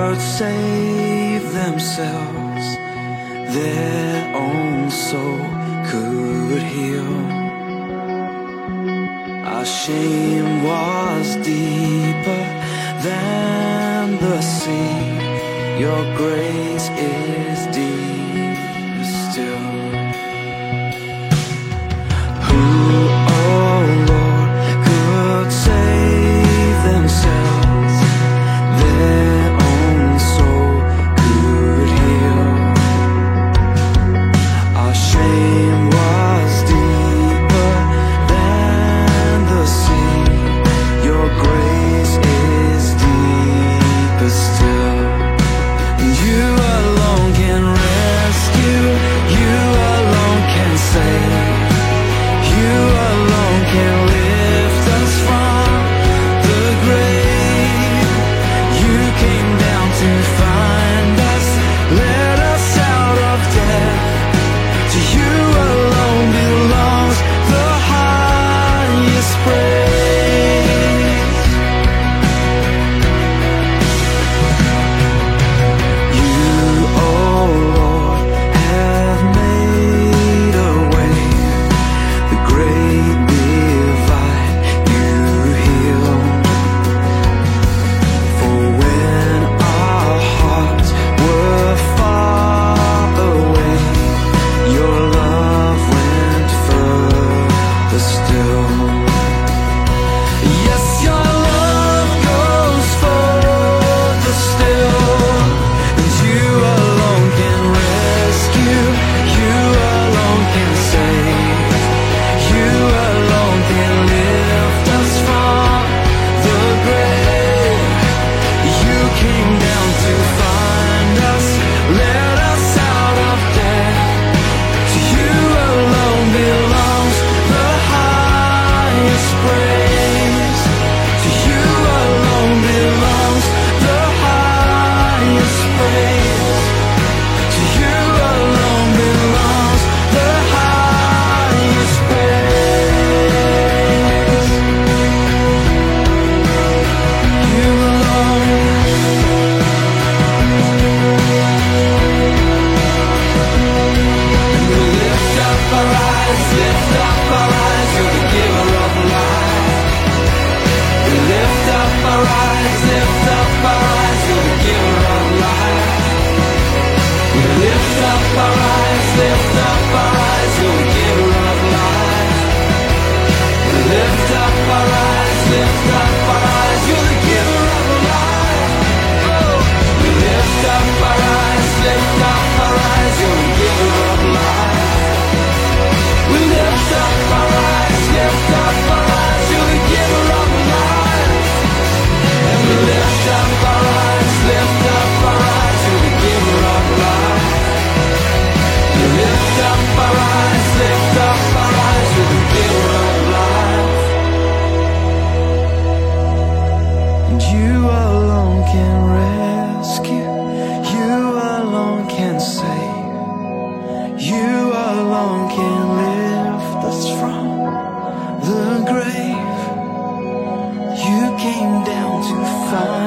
could save themselves, their own soul could heal. Our shame was deeper than the sea. Your grace is deeper still. Who, oh Lord, could save themselves? Their own soul could heal. Our shame was deeper than the sea. Your grace is deeper still. You alone can rescue. You alone can save. You alone can lift us from the grave. You came down to find us, let us out of death. To you alone belongs the highest praise. You, oh Lord, have made a way. The great divide you healed. For when our hearts were far away, your love went further still. Yes, your love goes further still. And you alone can rescue. You alone can save. You alone can lift us from the grave. You came down to find us, let us out of death. To you alone belongs the highest praise. To you alone belongs the highest praise. To you alone belongs the highest praise. You alone. We lift up our eyes, lift up our eyes, you're the giver of life. We lift up our eyes, lift up our eyes, you're the giver of life. We lift up our eyes, lift up our eyes, you're the giver of life. We lift up our eyes, lift up our eyes, you're the giver of life. Oh, we lift up our eyes, lift up our eyes, you're the giver of life. We lift up our eyes, lift up our eyes, you're the giver of life. And we lift up our eyes, lift up our eyes, you're the giver of life. We lift up our eyes, lift up our eyes, you're the giver of life. And you alone can rescue, you alone can save, you alone can lift us from the grave. You came down to find